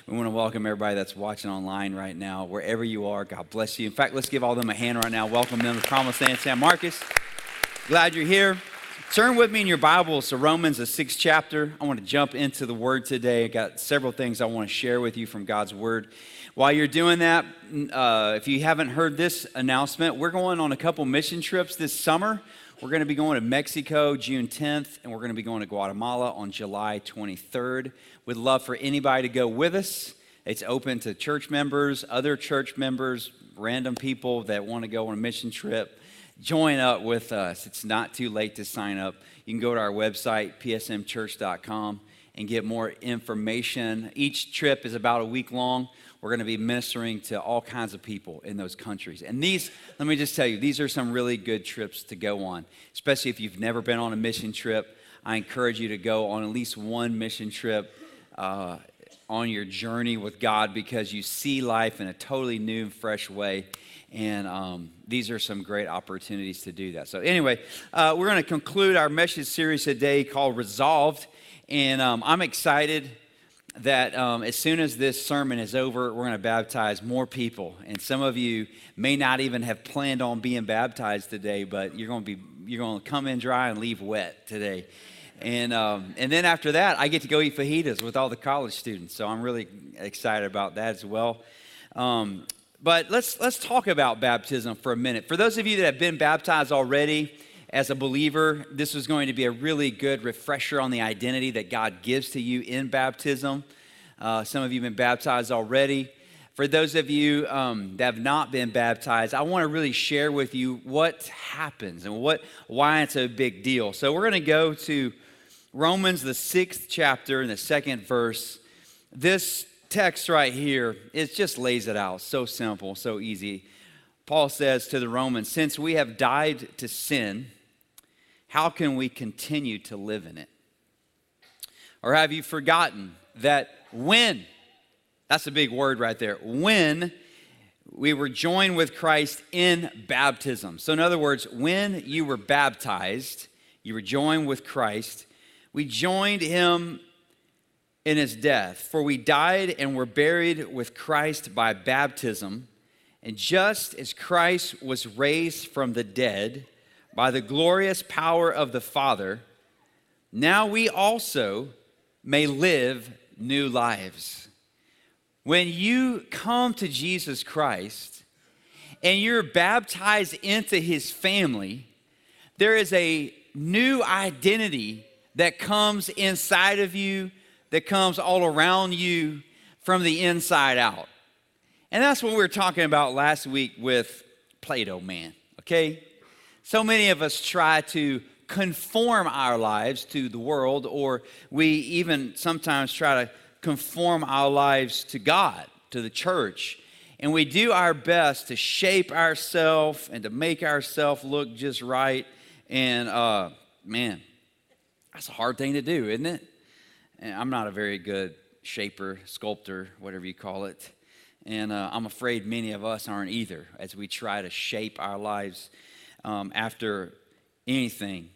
We want to welcome everybody that's watching online right now, wherever you are. God bless you. In fact, let's give all them a hand right now. Welcome them to Promised Land San Marcos. Glad you're here. Turn with me in your Bibles to Romans, the 6th chapter. I want to jump into the Word today. I got several things I want to share with you from God's Word. While you're doing that, if you haven't heard this announcement, we're going on a couple mission trips this summer. We're going to be going to Mexico June 10th, and we're going to be going to Guatemala on July 23rd. We'd love for anybody to go with us. It's open to church members, other church members, random people that want to go on a mission trip. Join up with us. It's not too late to sign up. You can go to our website, psmchurch.com, and get more information. Each trip is about a week long. We're going to be ministering to all kinds of people in those countries. And these, let me just tell you, these are some really good trips to go on, especially if you've never been on a mission trip. I encourage you to go on at least one mission trip on your journey with God, because you see life in a totally new and fresh way. And these are some great opportunities to do that. So anyway, we're going to conclude our message series today called Resolved. And I'm excited that as soon as this sermon is over, we're going to baptize more people. And some of you may not even have planned on being baptized today, but you're going to come in dry and leave wet today. And then after that, I get to go eat fajitas with all the college students. So I'm really excited about that as well. But let's talk about baptism for a minute. For those of you that have been baptized already as a believer, this is going to be a really good refresher on the identity that God gives to you in baptism. Some of you have been baptized already. For those of you that have not been baptized, I want to really share with you what happens and why it's a big deal. So we're going to go to Romans, the 6th chapter and the 2nd verse. This text right here, it just lays it out. So simple, so easy. Paul says to the Romans, since we have died to sin, how can we continue to live in it? Or have you forgotten that when, that's a big word right there, when we were joined with Christ in baptism. So in other words, when you were baptized, you were joined with Christ. We joined him in his death. For we died and were buried with Christ by baptism. And just as Christ was raised from the dead by the glorious power of the Father, now we also may live new lives. When you come to Jesus Christ and you're baptized into his family, there is a new identity that comes inside of you, that comes all around you from the inside out. And that's what we were talking about last week with Play-Doh Man, okay? So many of us try to conform our lives to the world, or we even sometimes try to conform our lives to God, to the church. And we do our best to shape ourselves and to make ourselves look just right. And man, that's a hard thing to do, isn't it? And I'm not a very good shaper, sculptor, whatever you call it. And I'm afraid many of us aren't either, as we try to shape our lives after anything.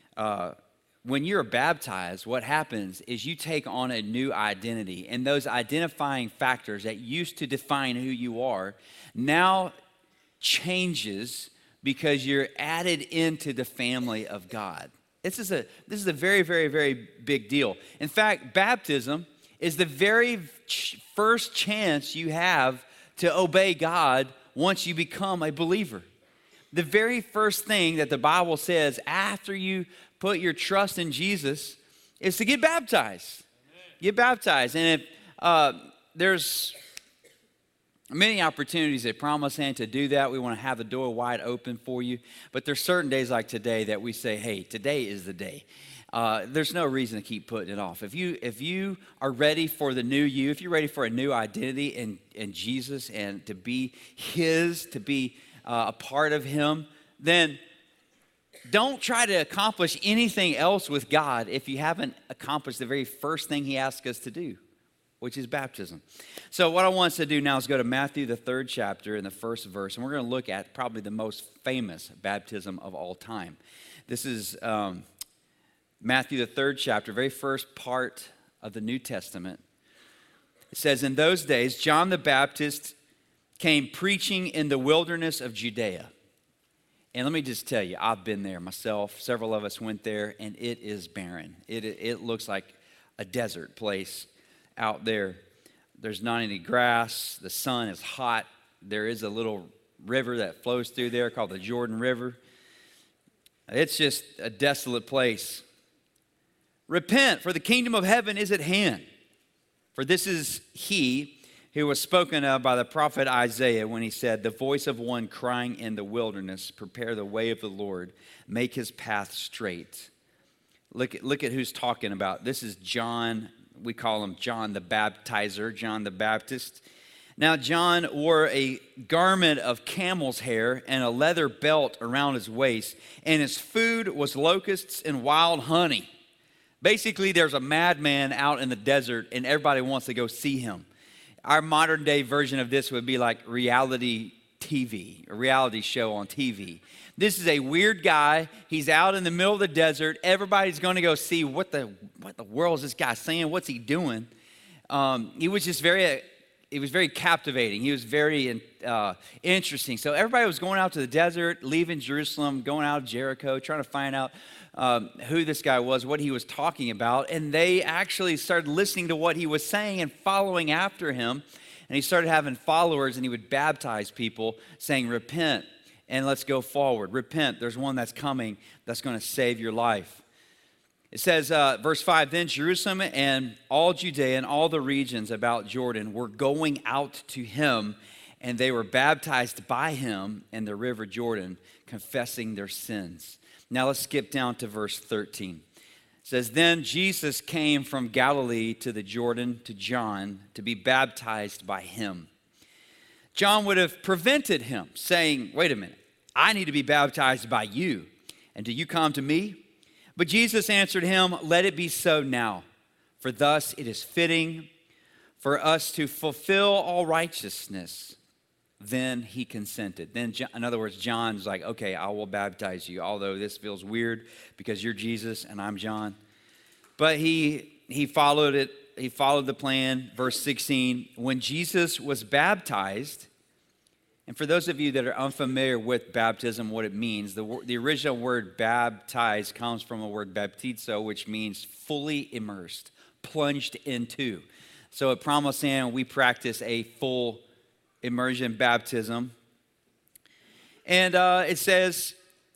When you're baptized, what happens is you take on a new identity. And those identifying factors that used to define who you are now changes because you're added into the family of God. This is a very, very, very big deal. In fact, baptism is the very first chance you have to obey God once you become a believer. The very first thing that the Bible says after you put your trust in Jesus is to get baptized. Amen. Get baptized. And if there's many opportunities at Promised Land to do that, we want to have the door wide open for you. But there's certain days like today that we say, hey, today is the day. There's no reason to keep putting it off. If you are ready for the new you, if you're ready for a new identity in Jesus and to be his, to be a part of him, then don't try to accomplish anything else with God if you haven't accomplished the very first thing he asked us to do, which is baptism. So what I want us to do now is go to Matthew, the 3rd chapter, and the 1st verse, and we're going to look at probably the most famous baptism of all time. This is Matthew, the 3rd chapter, very first part of the New Testament. It says, in those days, John the Baptist came preaching in the wilderness of Judea. And let me just tell you, I've been there myself. Several of us went there, and it is barren. It looks like a desert place out there. There's not any grass. The sun is hot. There is a little river that flows through there called the Jordan River. It's just a desolate place. Repent, for the kingdom of heaven is at hand. For this is he who was spoken of by the prophet Isaiah when he said, the voice of one crying in the wilderness, prepare the way of the Lord, make his path straight. Look at who's talking about. This is John. We call him John the Baptizer, John the Baptist. Now, John wore a garment of camel's hair and a leather belt around his waist, and his food was locusts and wild honey. Basically, there's a madman out in the desert, and everybody wants to go see him. Our modern day version of this would be like reality TV, a reality show on TV. This is a weird guy. He's out in the middle of the desert. Everybody's going to go see what the world is this guy saying? What's he doing? It was very captivating. He was very interesting. So everybody was going out to the desert, leaving Jerusalem, going out of Jericho, trying to find out who this guy was, what he was talking about. And they actually started listening to what he was saying and following after him. And he started having followers, and he would baptize people saying, repent and let's go forward. Repent, there's one that's coming that's going to save your life. It says, verse 5, then Jerusalem and all Judea and all the regions about Jordan were going out to him, and they were baptized by him in the river Jordan, confessing their sins. Now let's skip down to verse 13. It says, then Jesus came from Galilee to the Jordan to John to be baptized by him. John would have prevented him, saying, wait a minute, I need to be baptized by you, and do you come to me? But Jesus answered him, let it be so now, for thus it is fitting for us to fulfill all righteousness. Then he consented. Then, in other words, John's like, okay, I will baptize you, although this feels weird because you're Jesus and I'm John. But he followed it. He followed the plan. Verse 16, when Jesus was baptized, and for those of you that are unfamiliar with baptism, what it means, the original word baptize comes from the word baptizo, which means fully immersed, plunged into. So at Promise Land, we practice a full immersion baptism. And it says,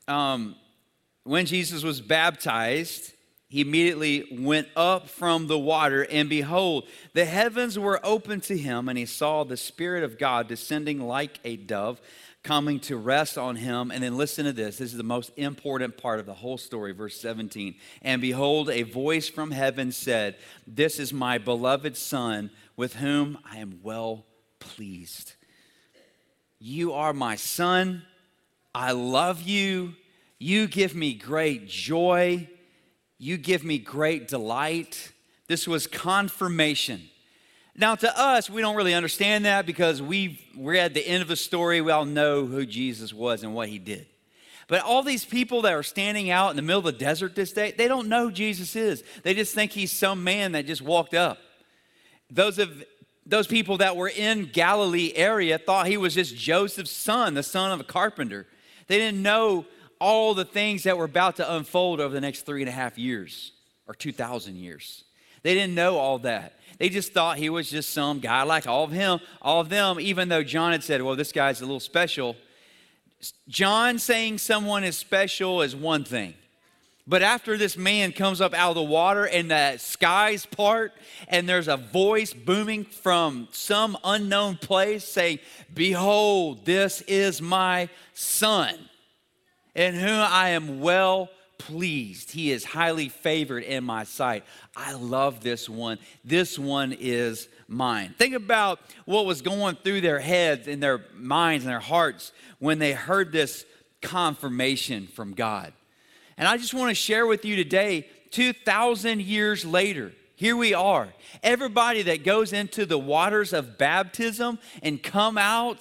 when Jesus was baptized, he immediately went up from the water, and behold, the heavens were opened to him, and he saw the Spirit of God descending like a dove, coming to rest on him. And then listen to this. This is the most important part of the whole story, verse 17. And behold, a voice from heaven said, this is my beloved Son, with whom I am well pleased. You are my Son. I love you. You give me great joy. You give me great delight. This was confirmation. Now, to us, we don't really understand that because we're at the end of the story. We all know who Jesus was and what he did. But all these people that are standing out in the middle of the desert this day, they don't know who Jesus is. They just think he's some man that just walked up. Those people that were in Galilee area thought he was just Joseph's son, the son of a carpenter. They didn't know all the things that were about to unfold over the next 3.5 years or 2,000 years. They didn't know all that. They just thought he was just some guy like all of them, even though John had said, well, this guy's a little special. John saying someone is special is one thing. But after this man comes up out of the water and the skies part and there's a voice booming from some unknown place saying, behold, this is my Son, in whom I am well pleased. He is highly favored in my sight. I love this one. This one is mine. Think about what was going through their heads and their minds and their hearts when they heard this confirmation from God. And I just want to share with you today, 2,000 years later, here we are. Everybody that goes into the waters of baptism and come out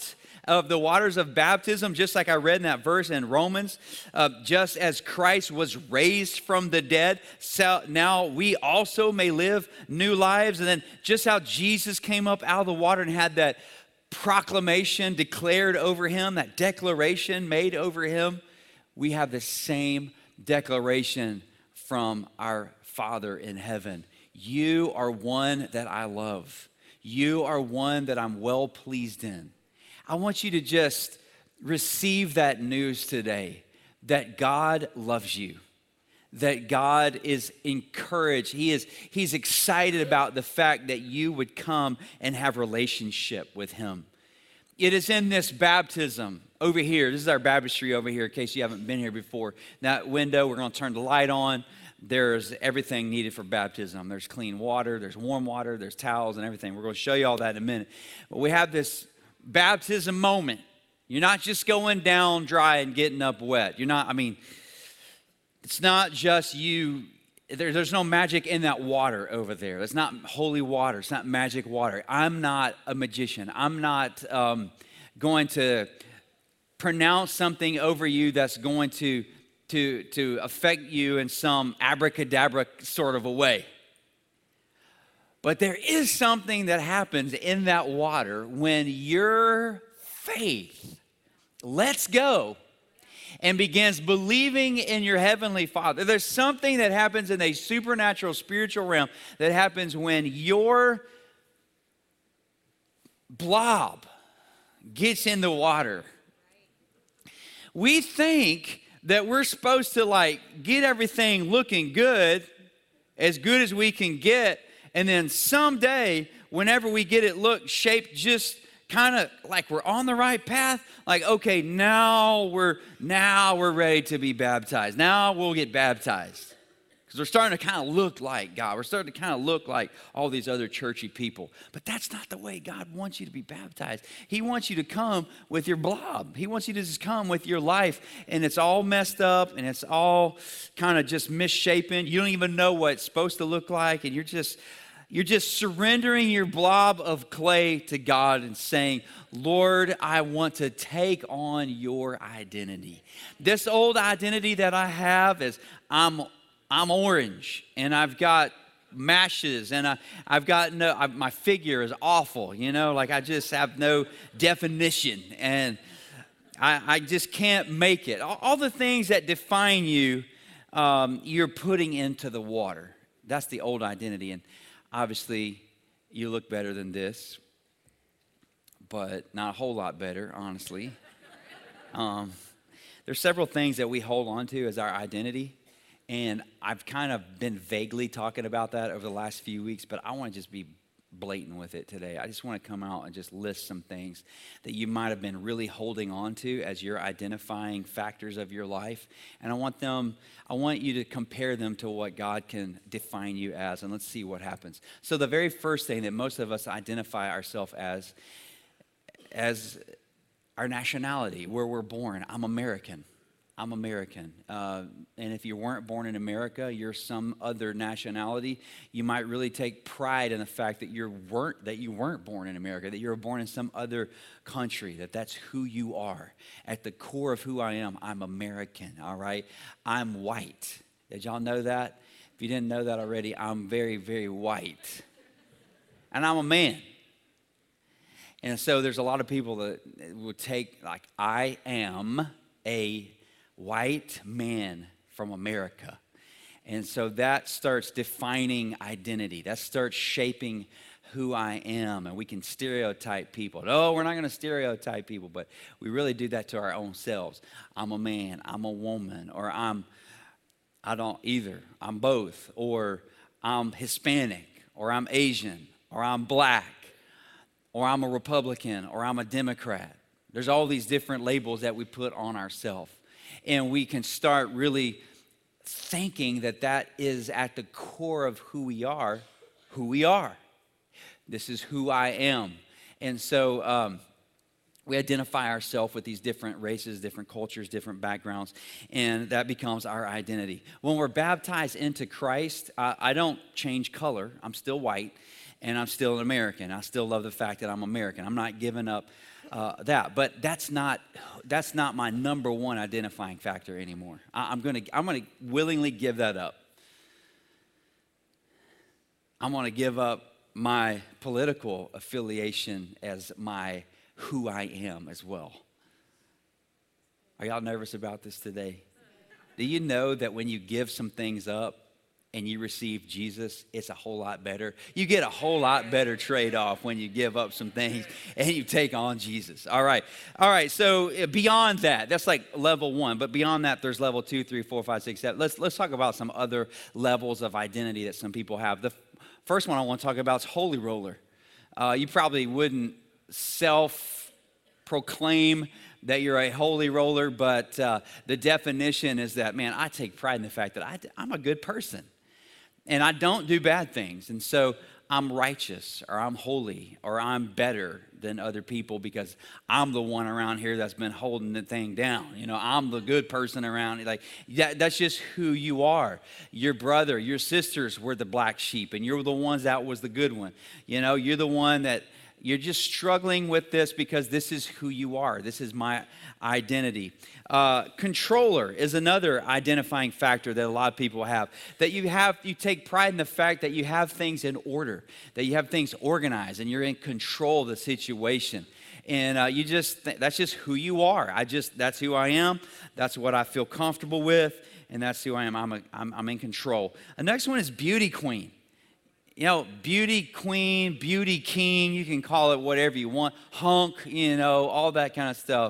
of the waters of baptism, just like I read in that verse in Romans, just as Christ was raised from the dead, so now we also may live new lives. And then just how Jesus came up out of the water and had that proclamation declared over him, that declaration made over him, we have the same declaration from our Father in heaven. You are one that I love. You are one that I'm well pleased in. I want you to just receive that news today, that God loves you, that God is encouraged. He's excited about the fact that you would come and have relationship with him. It is in this baptism over here. This is our baptistry over here in case you haven't been here before. That window, we're going to turn the light on. There's everything needed for baptism. There's clean water, there's warm water, there's towels and everything. We're going to show you all that in a minute. But we have this baptism moment. You're not just going down dry and getting up wet. It's not just you. There's no magic in that water over there. It's not holy water. It's not magic water. I'm not a magician. I'm not going to pronounce something over you that's going to affect you in some abracadabra sort of a way. But there is something that happens in that water when your faith lets go and begins believing in your heavenly Father. There's something that happens in a supernatural spiritual realm that happens when your blob gets in the water. We think that we're supposed to get everything looking good as we can get, and then someday, whenever we get it shaped just kind of like we're on the right path, okay, now we're ready to be baptized. Now we'll get baptized. Because we're starting to kind of look like God. We're starting to kind of look like all these other churchy people. But that's not the way God wants you to be baptized. He wants you to come with your blob. He wants you to just come with your life, and it's all messed up, and it's all kind of just misshapen. You don't even know what it's supposed to look like, and you're just surrendering your blob of clay to God and saying, Lord, I want to take on your identity. This old identity that I have is I'm orange, and I've got mashes, and I've got my figure is awful, I just have no definition, and I just can't make it. All the things that define you, you're putting into the water. That's the old identity, and obviously you look better than this, but not a whole lot better, honestly. There's several things that we hold on to as our identity. And I've kind of been vaguely talking about that over the last few weeks, but I want to just be blatant with it today. I just want to come out and just list some things that you might have been really holding on to as your identifying factors of your life. And I want you to compare them to what God can define you as, and let's see what happens. So the very first thing that most of us identify ourselves as our nationality, where we're born. I'm American. And if you weren't born in America, you're some other nationality. You might really take pride in the fact that you weren't born in America, that you were born in some other country, that's who you are. At the core of who I am, I'm American, all right? I'm white. Did y'all know that? If you didn't know that already, I'm very, very white. And I'm a man. And so there's a lot of people that would take, I am a white man from America. And so that starts defining identity. That starts shaping who I am. And we can stereotype people. No, we're not going to stereotype people, but we really do that to our own selves. I'm a man, I'm a woman, or I don't either. I'm both. Or I'm Hispanic, or I'm Asian, or I'm black, or I'm a Republican, or I'm a Democrat. There's all these different labels that we put on ourselves. And we can start really thinking that is at the core of who we are. This is who I am. And so we identify ourselves with these different races, different cultures, different backgrounds, and that becomes our identity. When we're baptized into Christ, I don't change color. I'm still white, and I'm still an American. I still love the fact that I'm American. I'm not giving up that. But that's not my number one identifying factor anymore. I'm gonna willingly give that up. I'm gonna give up my political affiliation as my who I am as well. Are y'all nervous about this today? Do you know that when you give some things up and you receive Jesus, it's a whole lot better? You get a whole lot better trade-off when you give up some things and you take on Jesus. All right. So beyond that, that's like level 1. But beyond that, there's level 2, 3, 4, 5, 6, 7. Let's talk about some other levels of identity that some people have. The first one I want to talk about is holy roller. You probably wouldn't self-proclaim that you're a holy roller, but the definition is that, man, I take pride in the fact that I'm a good person, and I don't do bad things, and so I'm righteous, or I'm holy, or I'm better than other people because I'm the one around here that's been holding the thing down. You know, I'm the good person around. Like, that's just who you are. Your brother, your sisters were the black sheep, and you're the ones that was the good one. You know, you're the one that you're just struggling with this because this is who you are. This is my identity. Controller is another identifying factor that a lot of people have. That you take pride in the fact that you have things in order, that you have things organized, and you're in control of the situation. And that's just who you are. That's who I am. That's what I feel comfortable with, and that's who I am. I'm in control. The next one is beauty queen. You know, beauty queen, beauty king, you can call it whatever you want. Hunk, you know, all that kind of stuff.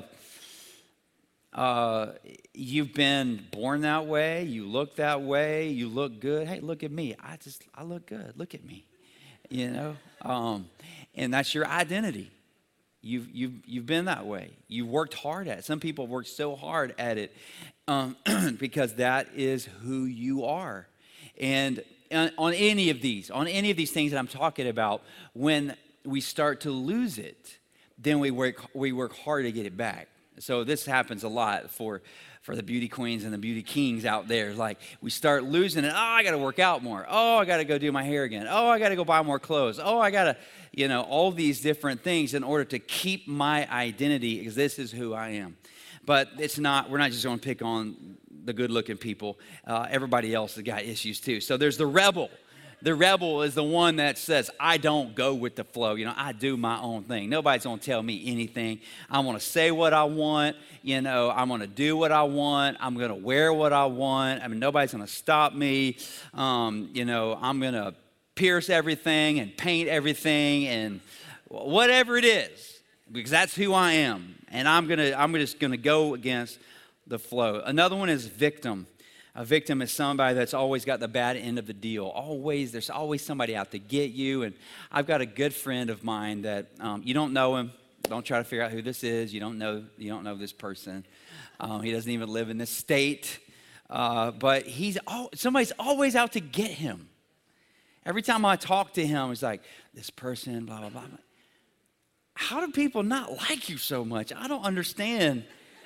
You've been born that way. You look that way. You look good. Hey, look at me. I look good. Look at me. You know, and that's your identity. You've been that way. You've worked hard at it. Some people work so hard at it because that is who you are. And on any of these things that I'm talking about, when we start to lose it, then we work hard to get it back. So this happens a lot for the beauty queens and the beauty kings out there. Like, we start losing it. Oh, I got to work out more. Oh, I got to go do my hair again. Oh, I got to go buy more clothes. Oh, I got to, you know, all these different things in order to keep my identity, because this is who I am. But we're not just going to pick on the good-looking people. Everybody else has got issues too. So there's the rebel. The rebel is the one that says, I don't go with the flow. You know, I do my own thing. Nobody's going to tell me anything. I want to say what I want. You know, I'm going to do what I want. I'm going to wear what I want. I mean, nobody's going to stop me. You know, I'm going to pierce everything and paint everything and whatever it is, because that's who I am. And I'm just going to go against the flow. Another one is victim. A victim is somebody that's always got the bad end of the deal. There's always somebody out to get you. And I've got a good friend of mine that you don't know him. Don't try to figure out who this is. You don't know this person. He doesn't even live in this state. But somebody's always out to get him. Every time I talk to him, it's like, this person, blah, blah, blah. How do people not like you so much? I don't understand.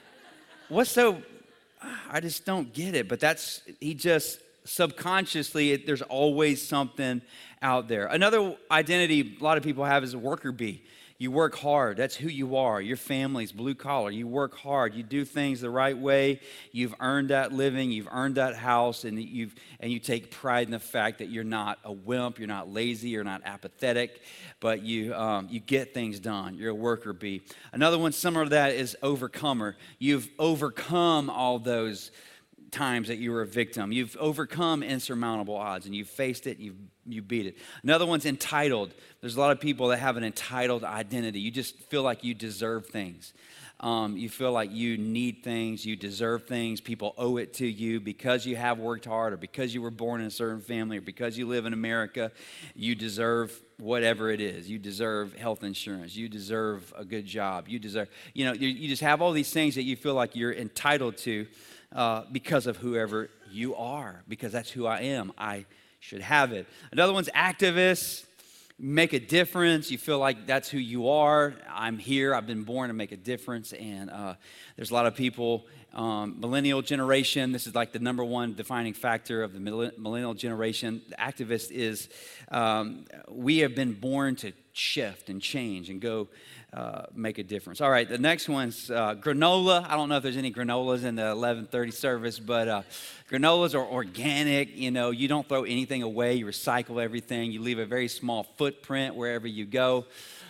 I just don't get it. But he just subconsciously, there's always something out there. Another identity a lot of people have is a worker bee. You work hard. That's who you are. Your family's blue collar. You work hard. You do things the right way. You've earned that living. You've earned that house, and you take pride in the fact that you're not a wimp. You're not lazy. You're not apathetic, but you get things done. You're a worker bee. Another one similar to that is overcomer. You've overcome all those times that you were a victim. You've overcome insurmountable odds, and you've faced it, you beat it. Another one's entitled. There's a lot of people that have an entitled identity. You just feel like you deserve things. You feel like you need things, you deserve things, people owe it to you because you have worked hard, or because you were born in a certain family, or because you live in America. You deserve whatever it is. You deserve health insurance. You deserve a good job. You just have all these things that you feel like you're entitled to because of whoever you are, because that's who I am. I should have it. Another one's activists. Make a difference. You feel like that's who you are. I'm here. I've been born to make a difference. And there's a lot of people, millennial generation, this is like the number one defining factor of the millennial generation. The activist is we have been born to shift and change and go make a difference. All right, the next one's granola. I don't know if there's any granolas in the 11:30 service, but granolas are organic. You know, you don't throw anything away. You recycle everything. You leave a very small footprint wherever you go.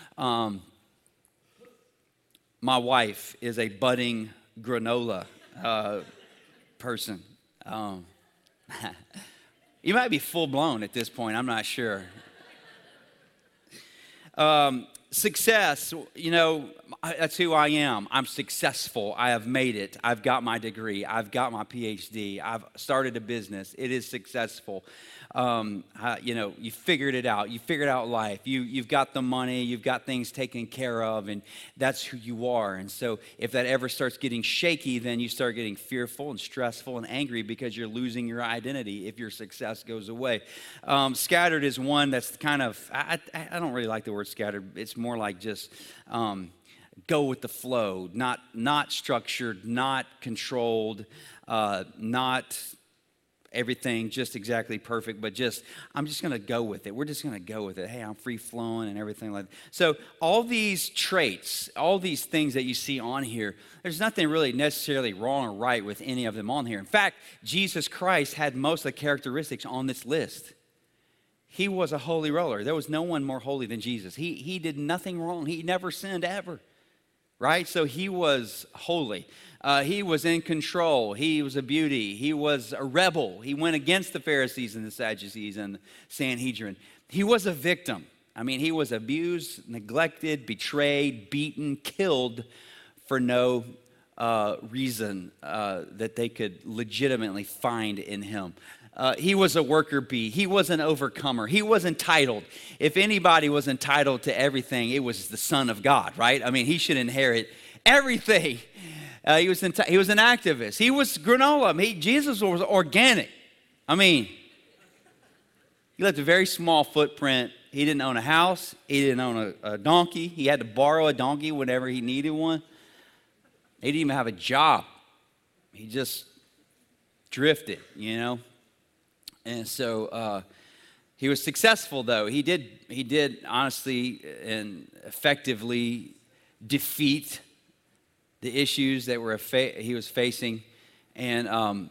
My wife is a budding granola person. You might be full blown at this point. I'm not sure. Success, you know, that's who I am. I'm successful. I have made it. I've got my degree. I've got my PhD. I've started a business. It is successful. You know, you figured it out. You figured out life. You've got the money. You've got things taken care of, and that's who you are. And so if that ever starts getting shaky, then you start getting fearful and stressful and angry because you're losing your identity if your success goes away. Scattered is one that's kind of, I don't really like the word scattered. It's more like just go with the flow, not structured, not controlled, not everything just exactly perfect, but I'm just going to go with it. We're just going to go with it. Hey, I'm free flowing and everything like that. So all these traits, all these things that you see on here, there's nothing really necessarily wrong or right with any of them on here. In fact, Jesus Christ had most of the characteristics on this list. He was a holy roller. There was no one more holy than Jesus. He did nothing wrong. He never sinned ever, right? So he was holy. He was in control. He was a beauty. He was a rebel. He went against the Pharisees and the Sadducees and the Sanhedrin. He was a victim. I mean, he was abused, neglected, betrayed, beaten, killed for no reason that they could legitimately find in him. He was a worker bee. He was an overcomer. He was entitled. If anybody was entitled to everything, it was the Son of God, right? I mean, he should inherit everything. He was an activist. He was granola. Jesus was organic. I mean, he left a very small footprint. He didn't own a house. He didn't own a donkey. He had to borrow a donkey whenever he needed one. He didn't even have a job. He just drifted, you know. And so he was successful, though. He did honestly and effectively defeat the issues that he was facing. And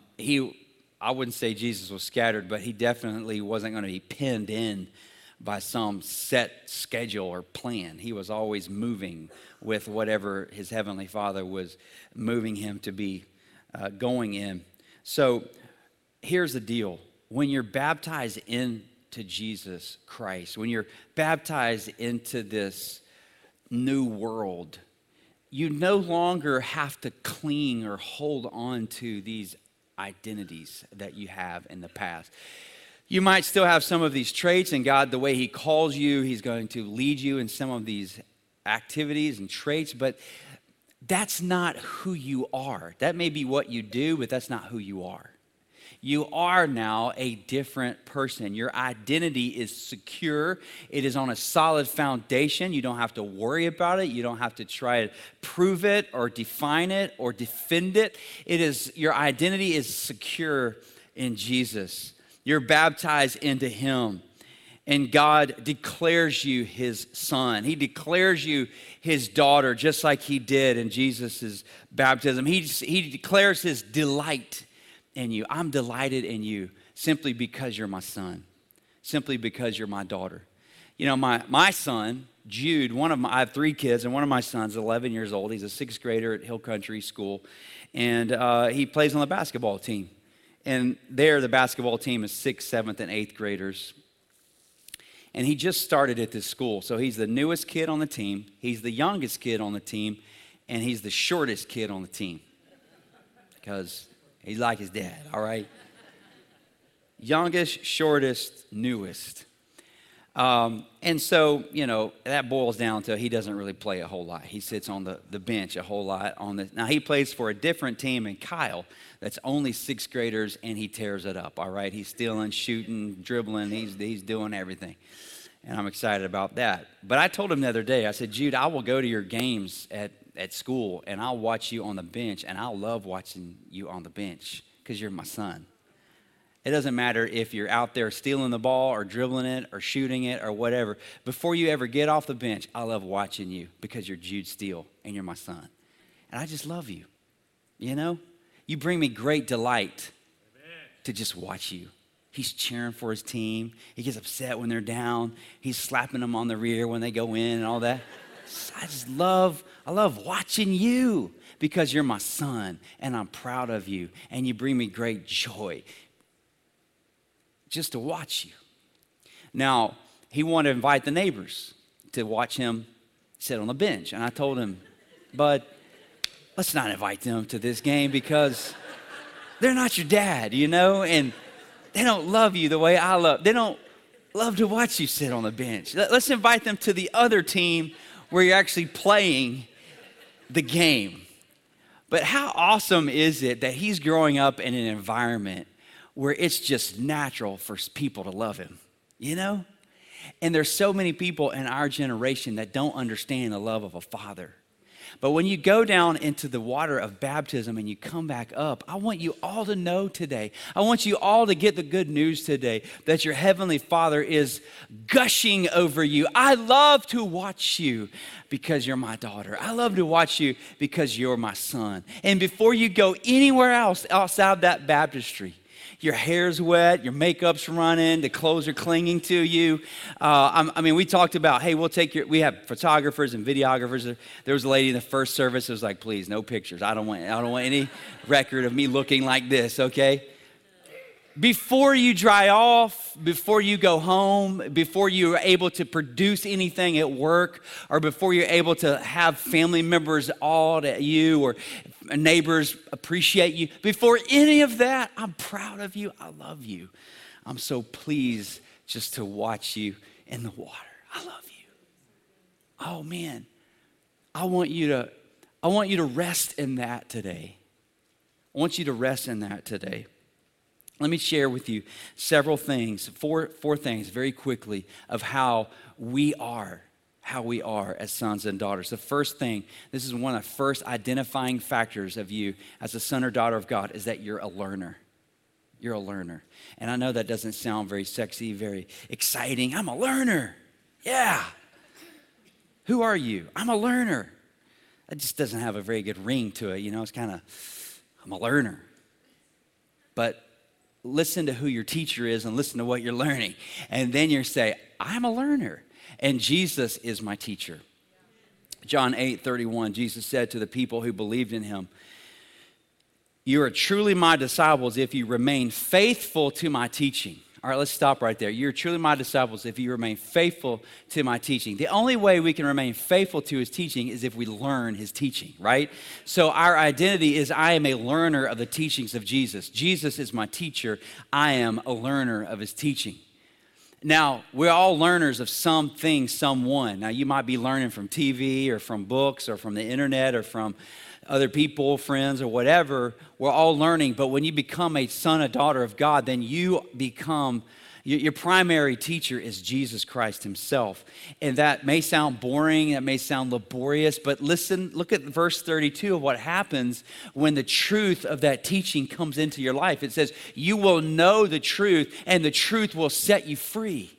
I wouldn't say Jesus was scattered, but he definitely wasn't going to be pinned in by some set schedule or plan. He was always moving with whatever his heavenly Father was moving him to be going in. So here's the deal. When you're baptized into Jesus Christ, when you're baptized into this new world, you no longer have to cling or hold on to these identities that you have in the past. You might still have some of these traits, and God, the way he calls you, he's going to lead you in some of these activities and traits, but that's not who you are. That may be what you do, but that's not who you are. You are now a different person. Your identity is secure. It is on a solid foundation. You don't have to worry about it. You don't have to try to prove it or define it or defend it. Your identity is secure in Jesus. You're baptized into him. And God declares you his son. He declares you his daughter, just like he did in Jesus' baptism. He declares his delight in you. I'm delighted in you simply because you're my son, simply because you're my daughter. You know, my son, Jude, I have 3 kids, and one of my sons is 11 years old. He's a 6th grader at Hill Country School, and he plays on the basketball team. And there, the basketball team is 6th, 7th, and 8th graders. And he just started at this school. So he's the newest kid on the team, he's the youngest kid on the team, and he's the shortest kid on the team. Because he's like his dad, all right? Youngest, shortest, newest. And so, you know, that boils down to he doesn't really play a whole lot. He sits on the bench a whole lot. Now, he plays for a different team in Kyle that's only 6th graders, and he tears it up, all right? He's stealing, shooting, dribbling. He's doing everything. And I'm excited about that. But I told him the other day, I said, Jude, I will go to your games at school, and I'll watch you on the bench, and I'll love watching you on the bench because you're my son. It doesn't matter if you're out there stealing the ball or dribbling it or shooting it or whatever. Before you ever get off the bench, I love watching you because you're Jude Steele and you're my son. And I just love you, you know? You bring me great delight to just watch you. He's cheering for his team. He gets upset when they're down. He's slapping them on the rear when they go in and all that. I love watching you because you're my son and I'm proud of you and you bring me great joy just to watch you. Now, he wanted to invite the neighbors to watch him sit on the bench. And I told him, bud, let's not invite them to this game because they're not your dad, you know, and they don't love you the way I love. They don't love to watch you sit on the bench. Let's invite them to the other team where you're actually playing the game. But how awesome is it that he's growing up in an environment where it's just natural for people to love him, you know? And there's so many people in our generation that don't understand the love of a father. But when you go down into the water of baptism and you come back up, I want you all to know today, I want you all to get the good news today that your Heavenly Father is gushing over you. I love to watch you because you're my daughter. I love to watch you because you're my son. And before you go anywhere else outside that baptistry, your hair's wet, your makeup's running, the clothes are clinging to you. We talked about, hey, we have photographers and videographers. There was a lady in the first service who was like, please, no pictures. I don't want any record of me looking like this, okay? Before you dry off, before you go home, before you're able to produce anything at work, or before you're able to have family members all at you or neighbors appreciate you, before any of that, I'm proud of you. I love you. I'm so pleased just to watch you in the water. I love you. Oh man, I want you to rest in that today. I want you to rest in that today. Let me share with you several things, four things very quickly of how we are as sons and daughters. The first thing, this is one of the first identifying factors of you as a son or daughter of God, is that you're a learner. You're a learner. And I know that doesn't sound very sexy, very exciting. I'm a learner. Yeah. Who are you? I'm a learner. That just doesn't have a very good ring to it. You know, it's kind of, I'm a learner. But listen to who your teacher is and listen to what you're learning. And then you say, I'm a learner. And Jesus is my teacher. John 8:31, Jesus said to the people who believed in him, you are truly my disciples if you remain faithful to my teaching. All right, let's stop right there. You're truly my disciples if you remain faithful to my teaching. The only way we can remain faithful to his teaching is if we learn his teaching, right? So our identity is I am a learner of the teachings of Jesus. Jesus is my teacher. I am a learner of his teaching. Now, we're all learners of something, someone. Now, you might be learning from TV or from books or from the internet or from other people, friends, or whatever. We're all learning, but when you become a son, a daughter of God, then you become, your primary teacher is Jesus Christ himself. And that may sound boring, that may sound laborious, but listen, look at verse 32 of what happens when the truth of that teaching comes into your life. It says, you will know the truth, and the truth will set you free.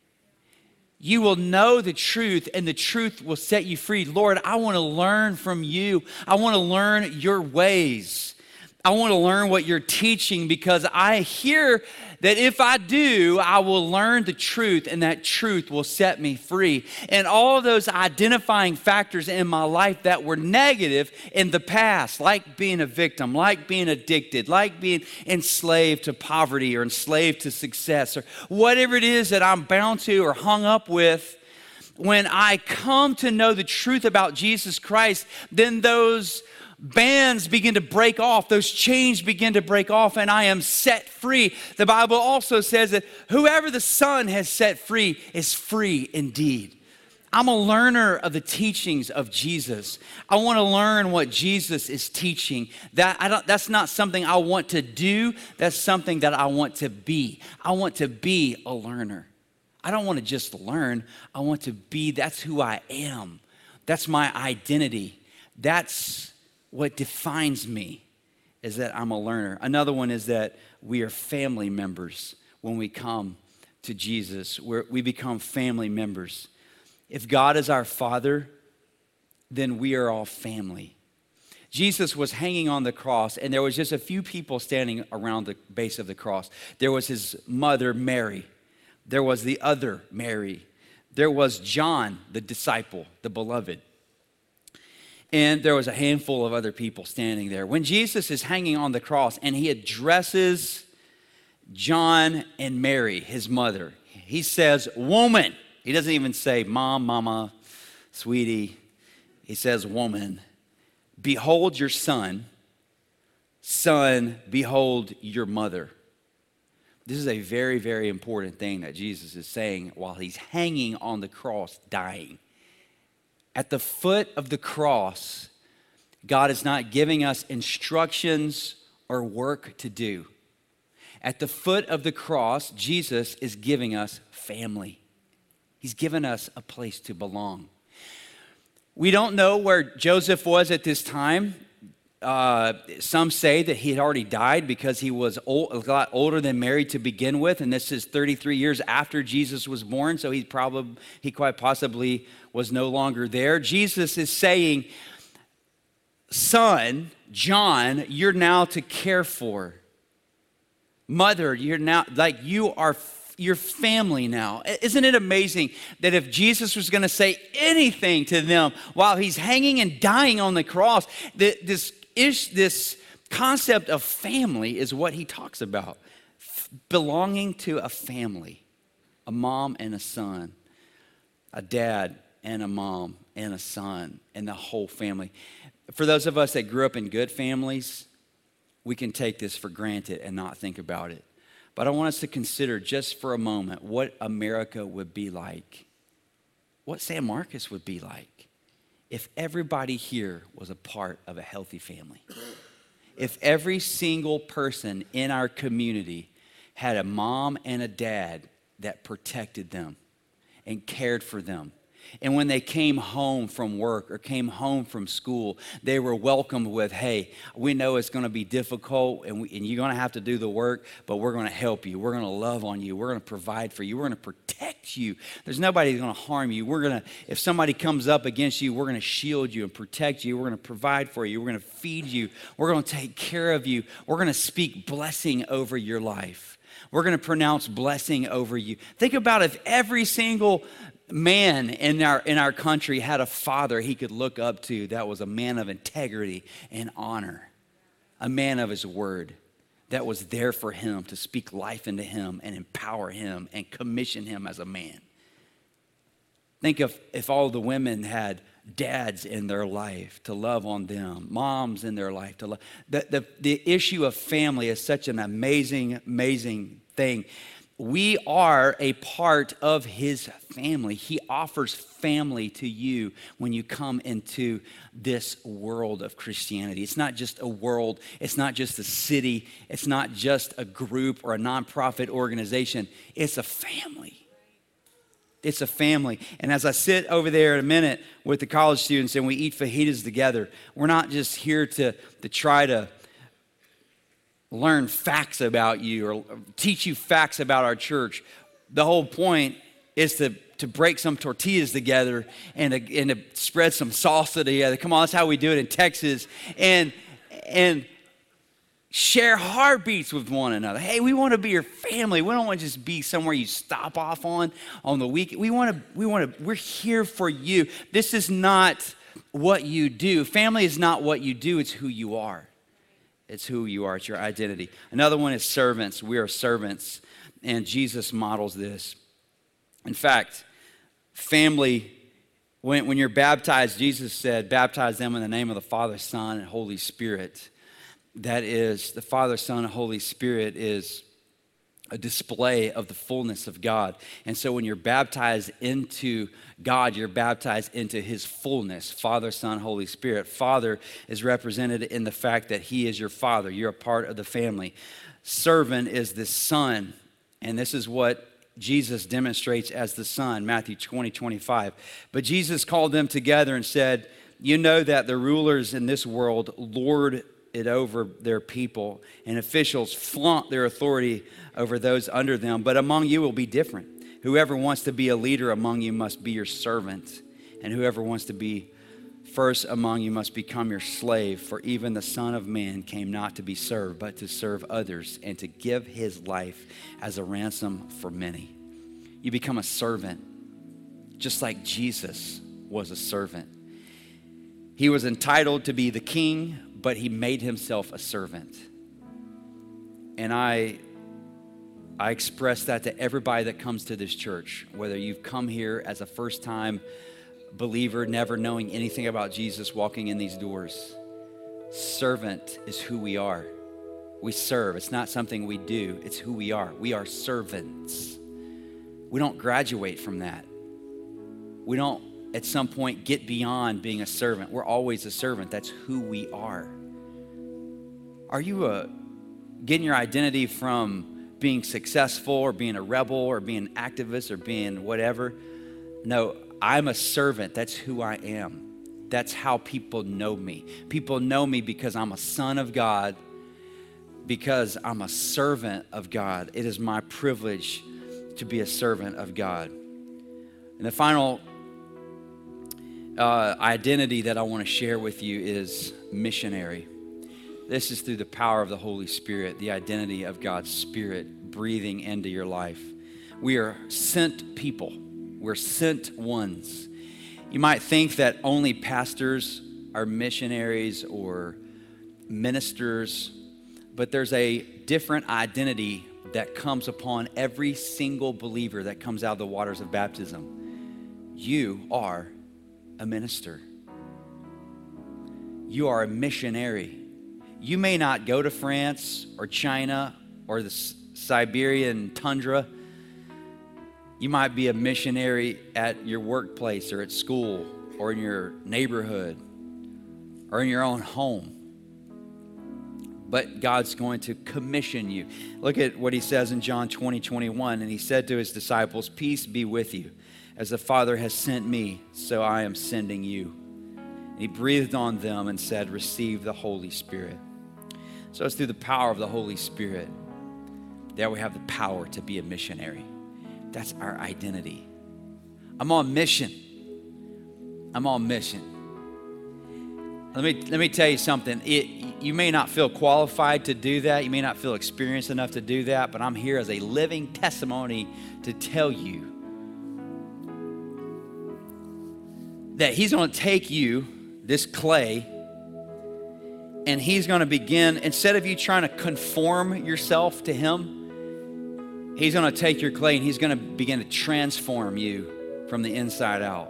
You will know the truth, and the truth will set you free. Lord, I want to learn from you. I want to learn your ways. I want to learn what you're teaching because I hear that if I do, I will learn the truth, and that truth will set me free. And all of those identifying factors in my life that were negative in the past, like being a victim, like being addicted, like being enslaved to poverty or enslaved to success, or whatever it is that I'm bound to or hung up with, when I come to know the truth about Jesus Christ, then those bands begin to break off, those chains begin to break off, and I am set free. The Bible also says that whoever the Son has set free is free indeed. I'm a learner of the teachings of Jesus. I want to learn what Jesus is teaching. That's not something I want to do, that's something that I want to be. I want to be a learner. I don't want to just learn, I want to be, that's who I am. That's my identity. That's what defines me, is that I'm a learner. Another one is that we are family members when we come to Jesus. We become family members. If God is our Father, then we are all family. Jesus was hanging on the cross, and there was just a few people standing around the base of the cross. There was his mother, Mary. There was the other Mary. There was John, the disciple, the beloved. And there was a handful of other people standing there. When Jesus is hanging on the cross and he addresses John and Mary, his mother, he says, woman. He doesn't even say mom, mama, sweetie. He says, woman, behold your son. Son, behold your mother. This is a very, very important thing that Jesus is saying while he's hanging on the cross, dying. At the foot of the cross, God is not giving us instructions or work to do. At the foot of the cross, Jesus is giving us family. He's given us a place to belong. We don't know where Joseph was at this time. Some say that he had already died because he was a lot older than Mary to begin with, and this is 33 years after Jesus was born, so he quite possibly was no longer there. Jesus is saying, son, John, you're now to care for. Mother, you're now, like you are your family now. Isn't it amazing that if Jesus was going to say anything to them while he's hanging and dying on the cross, this concept of family is what he talks about. Belonging to a family, a mom and a son, a dad and a mom and a son, and the whole family. For those of us that grew up in good families, we can take this for granted and not think about it. But I want us to consider just for a moment what America would be like, what San Marcos would be like if everybody here was a part of a healthy family. If every single person in our community had a mom and a dad that protected them and cared for them. And when they came home from work or came home from school, they were welcomed with, hey, we know it's going to be difficult and you're going to have to do the work, but we're going to help you. We're going to love on you. We're going to provide for you. We're going to protect you. There's nobody who's going to harm you. If somebody comes up against you, we're going to shield you and protect you. We're going to provide for you. We're going to feed you. We're going to take care of you. We're going to speak blessing over your life. We're going to pronounce blessing over you. Think about if every single man in our country had a father he could look up to that was a man of integrity and honor, a man of his word that was there for him to speak life into him and empower him and commission him as a man. Think if all the women had dads in their life to love on them, moms in their life to love. The issue of family is such an amazing, amazing thing. We are a part of his family. He offers family to you when you come into this world of Christianity. It's not just a world. It's not just a city. It's not just a group or a nonprofit organization. It's a family. It's a family. And as I sit over there in a minute with the college students and we eat fajitas together, we're not just here to try to learn facts about you or teach you facts about our church. The whole point is to break some tortillas together and to spread some salsa together. Come on, that's how we do it in Texas. And share heartbeats with one another. Hey, we want to be your family. We don't want to just be somewhere you stop off on the weekend. We're here for you. This is not what you do. Family is not what you do, it's who you are. It's who you are. It's your identity. Another one is servants. We are servants, and Jesus models this. In fact, family, when you're baptized, Jesus said, baptize them in the name of the Father, Son, and Holy Spirit. That is, the Father, Son, and Holy Spirit is a display of the fullness of God. And so when you're baptized into God, you're baptized into his fullness, Father, Son, Holy Spirit. Father is represented in the fact that he is your father. You're a part of the family. Servant is the son, and this is what Jesus demonstrates as the son, Matthew 20:25. But Jesus called them together and said, you know that the rulers in this world lord it over their people, and officials flaunt their authority over those under them. But among you will be different. Whoever wants to be a leader among you must be your servant, and whoever wants to be first among you must become your slave. For even the Son of Man came not to be served, but to serve others, and to give his life as a ransom for many. You become a servant, just like Jesus was a servant. He was entitled to be the king, but he made himself a servant. And I express that to everybody that comes to this church, whether you've come here as a first-time believer, never knowing anything about Jesus, walking in these doors. Servant is who we are. We serve. It's not something we do. It's who we are. We are servants. We don't graduate from that. We don't, at some point, get beyond being a servant. We're always a servant. That's who we are. Are you getting your identity from being successful or being a rebel or being an activist or being whatever? No, I'm a servant. That's who I am. That's how people know me. People know me because I'm a son of God, because I'm a servant of God. It is my privilege to be a servant of God. And the final identity that I want to share with you is missionary. This is through the power of the Holy Spirit, the identity of God's Spirit breathing into your life. We are sent people. We're sent ones. You might think that only pastors are missionaries or ministers, but there's a different identity that comes upon every single believer that comes out of the waters of baptism. You are a minister. You are a missionary. You may not go to France or China or the Siberian tundra. You might be a missionary at your workplace or at school or in your neighborhood or in your own home. But God's going to commission you. Look at what he says in John 20:21. And he said to his disciples, "Peace be with you. As the Father has sent me, so I am sending you." And he breathed on them and said, "Receive the Holy Spirit." So it's through the power of the Holy Spirit that we have the power to be a missionary. That's our identity. I'm on mission. I'm on mission. Let me tell you something. You may not feel qualified to do that. You may not feel experienced enough to do that, but I'm here as a living testimony to tell you that he's going to take you, this clay, and he's going to begin, instead of you trying to conform yourself to him, he's going to take your clay and he's going to begin to transform you from the inside out.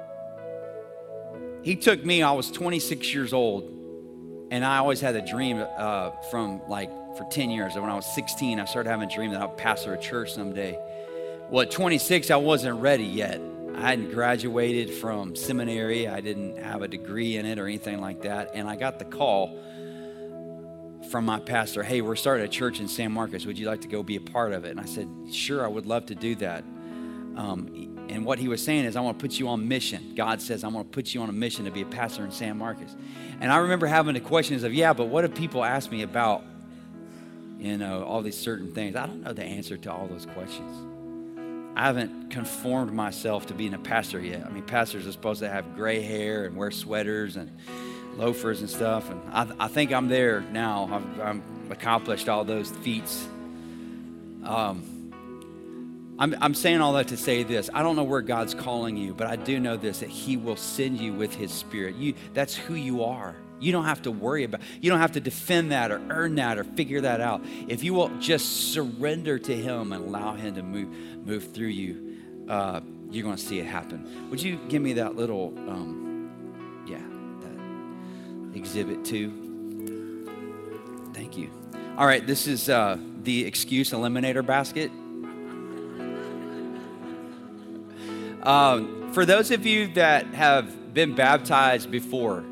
He took me, I was 26 years old, and I always had a dream for 10 years. When I was 16, I started having a dream that I would pastor a church someday. Well, at 26, I wasn't ready yet. I hadn't graduated from seminary. I didn't have a degree in it or anything like that. And I got the call from my pastor, "Hey, we're starting a church in San Marcos. Would you like to go be a part of it?" And I said, "Sure, I would love to do that." And what he was saying is, "I want to put you on mission." God says, "I'm going to put you on a mission to be a pastor in San Marcos." And I remember having the questions of, "Yeah, but what if people ask me about, all these certain things?" I don't know the answer to all those questions. I haven't conformed myself to being a pastor yet. I mean, pastors are supposed to have gray hair and wear sweaters and loafers and stuff. And I think I'm there now. I've accomplished all those feats. I'm saying all that to say this. I don't know where God's calling you, but I do know this, that he will send you with his Spirit. That's who you are. You don't have to worry about, you don't have to defend that or earn that or figure that out. If you will just surrender to him and allow him to move through you, you're going to see it happen. Would you give me that little, that exhibit 2? Thank you. All right, this is the excuse eliminator basket. For those of you that have been baptized before,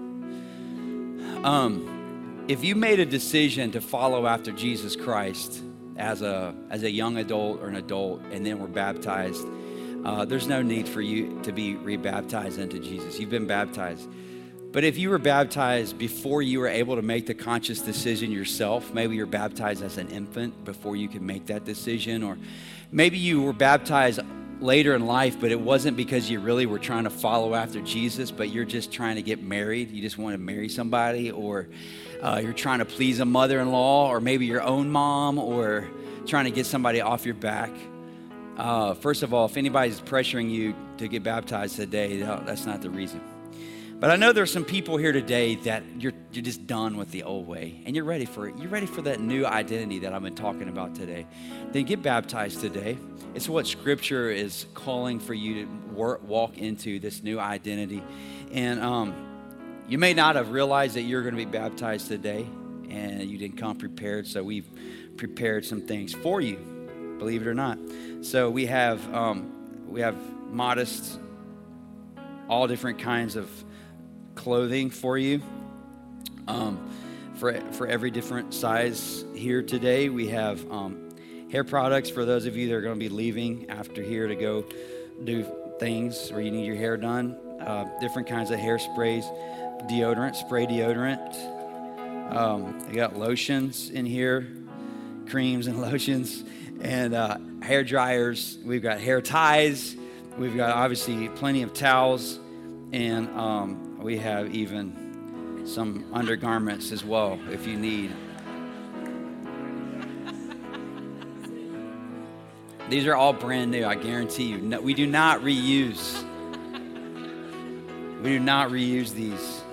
if you made a decision to follow after Jesus Christ as a young adult or an adult and then were baptized, there's no need for you to be rebaptized into Jesus. You've been baptized. But if you were baptized before you were able to make the conscious decision yourself, maybe you're baptized as an infant before you could make that decision, or maybe you were baptized later in life, but it wasn't because you really were trying to follow after Jesus, but you're just trying to get married. You just want to marry somebody, or you're trying to please a mother-in-law, or maybe your own mom, or trying to get somebody off your back. First of all, if anybody's pressuring you to get baptized today, no, that's not the reason. But I know there's some people here today that you're just done with the old way, and you're ready for it. You're ready for that new identity that I've been talking about today. Then get baptized today. It's what Scripture is calling for you to walk into, this new identity. And you may not have realized that you're going to be baptized today, and you didn't come prepared, so we've prepared some things for you, believe it or not. So we have modest, all different kinds of clothing for you, for every different size here today. We have hair products for those of you that are going to be leaving after here to go do things where you need your hair done. Different kinds of hairsprays, deodorant, spray deodorant. We got lotions in here, creams and lotions, and hair dryers. We've got hair ties. We've got obviously plenty of towels, and we have even some undergarments as well if you need. These are all brand new, I guarantee you. No, we do not reuse. We do not reuse these.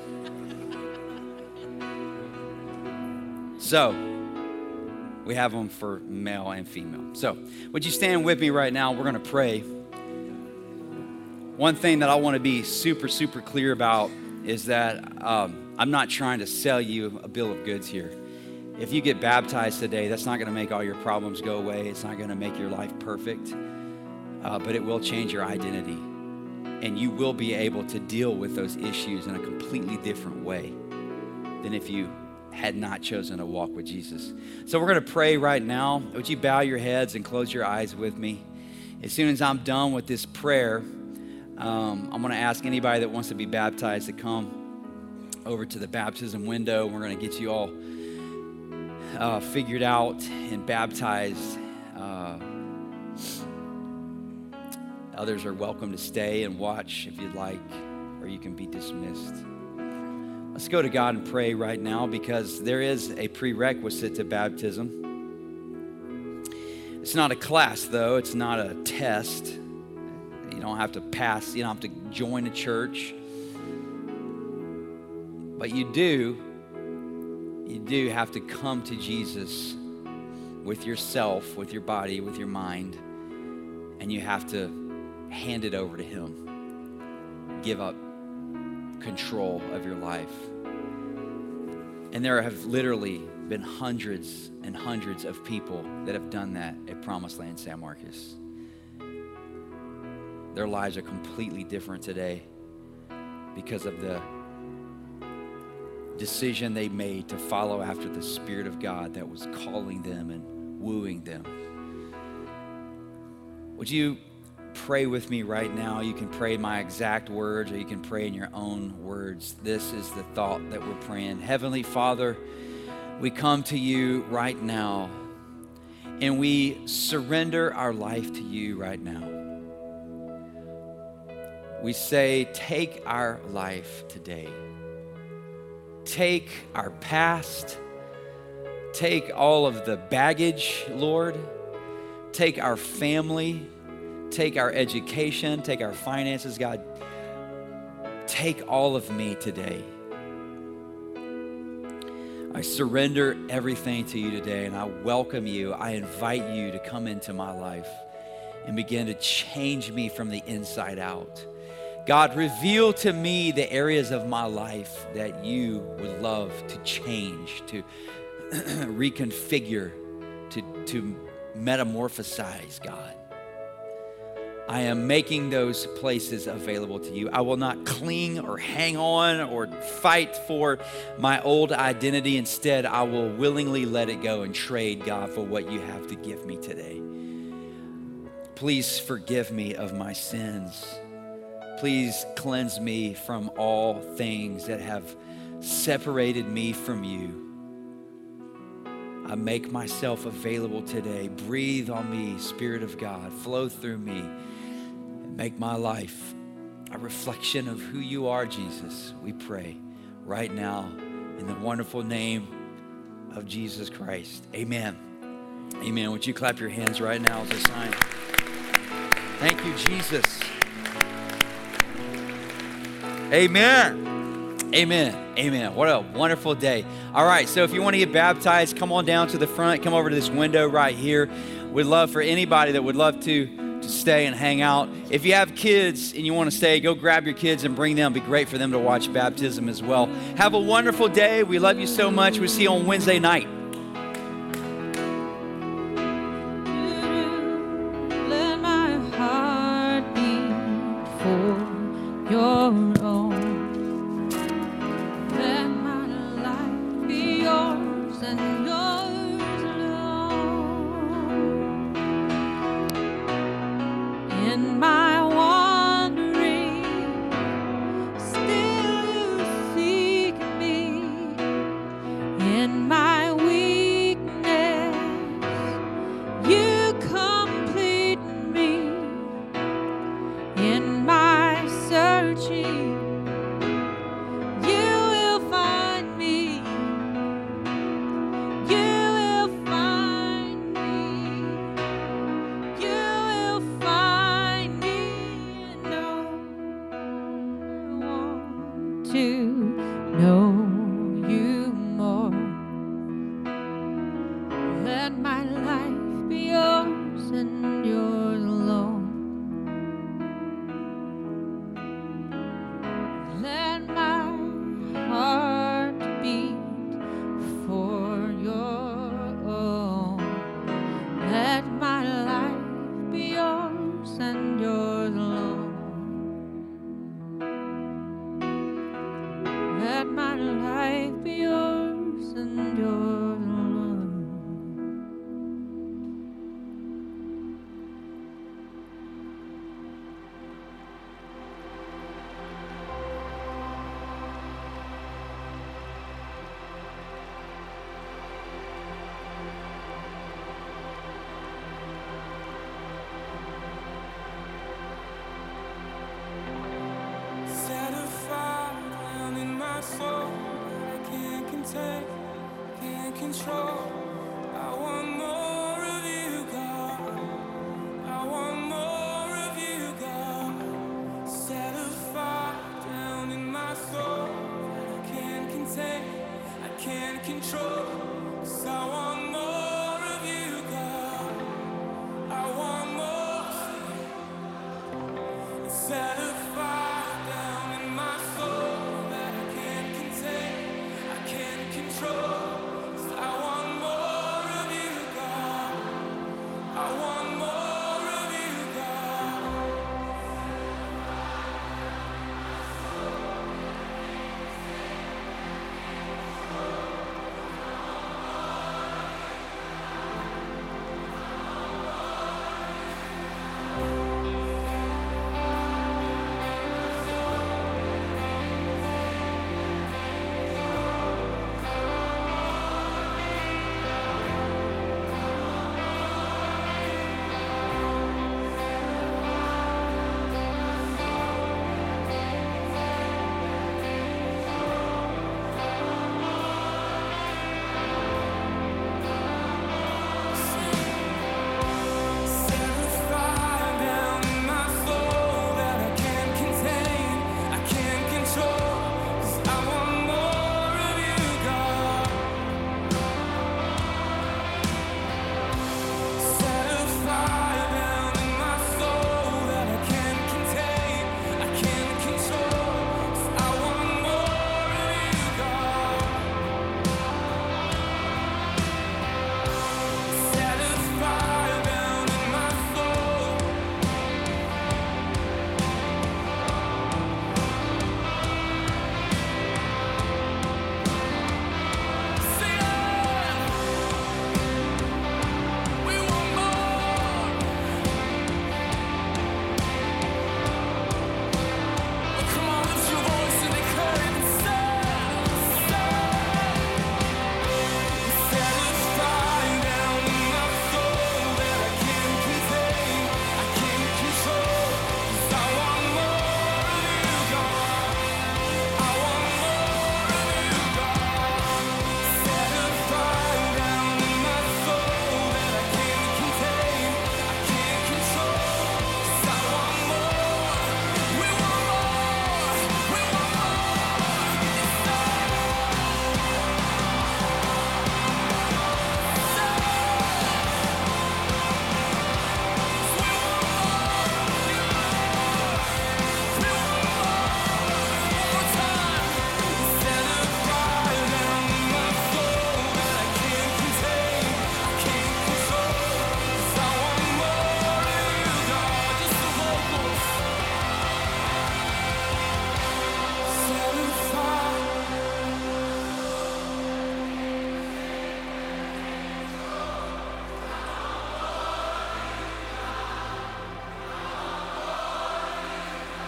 So, we have them for male and female. So, would you stand with me right now? We're going to pray. One thing that I want to be super, super clear about is that I'm not trying to sell you a bill of goods here. If you get baptized today, that's not going to make all your problems go away. It's not going to make your life perfect, but it will change your identity. And you will be able to deal with those issues in a completely different way than if you had not chosen to walk with Jesus. So we're going to pray right now. Would you bow your heads and close your eyes with me? As soon as I'm done with this prayer, I'm going to ask anybody that wants to be baptized to come over to the baptism window. We're going to get you all figured out and baptized. Others are welcome to stay and watch if you'd like, or you can be dismissed. Let's go to God and pray right now, because there is a prerequisite to baptism. It's not a class, though. It's not a test. You don't have to pass, you don't have to join a church. But you do have to come to Jesus with yourself, with your body, with your mind, and you have to hand it over to Him. Give up control of your life. And there have literally been hundreds and hundreds of people that have done that at Promised Land San Marcos. Their lives are completely different today because of the decision they made to follow after the Spirit of God that was calling them and wooing them. Would you pray with me right now? You can pray my exact words, or you can pray in your own words. This is the thought that we're praying. Heavenly Father, we come to you right now, and we surrender our life to you right now. We say, take our life today. Take our past. Take all of the baggage, Lord. Take our family. Take our education. Take our finances, God. Take all of me today. I surrender everything to you today, and I welcome you. I invite you to come into my life and begin to change me from the inside out. God, reveal to me the areas of my life that you would love to change, to reconfigure, to metamorphosize, God. I am making those places available to you. I will not cling or hang on or fight for my old identity. Instead, I will willingly let it go and trade, God, for what you have to give me today. Please forgive me of my sins. Please cleanse me from all things that have separated me from you. I make myself available today. Breathe on me, Spirit of God. Flow through me and make my life a reflection of who you are, Jesus. We pray right now in the wonderful name of Jesus Christ. Amen. Amen. Would you clap your hands right now as a sign? Thank you, Jesus. Amen. Amen. Amen. What a wonderful day. All right, so if you want to get baptized, come on down to the front. Come over to this window right here. We'd love for anybody that would love to stay and hang out. If you have kids and you want to stay, go grab your kids and bring them. It'd be great for them to watch baptism as well. Have a wonderful day. We love you so much. We'll see you on Wednesday night. Let my heart beat for your own. Let my life be yours and yours alone. In my wandering, still you seek me. In my weakness, you complete me. In my searching, you will find me. You will find me. You will find me. And I want to know you more. Let my life be yours and yours alone. Let my heart beat for your own. Let my life be yours and yours alone. Let my life be yours and yours alone. Set a fire down in my soul that I can't contain, can't control. I want more of you, God. I want more of you, God. Set a fire down in my soul that I can't contain, I can't control. 'Cause I want more of you, God. I want more. Set a fire down in my soul that I can't contain, I can't control.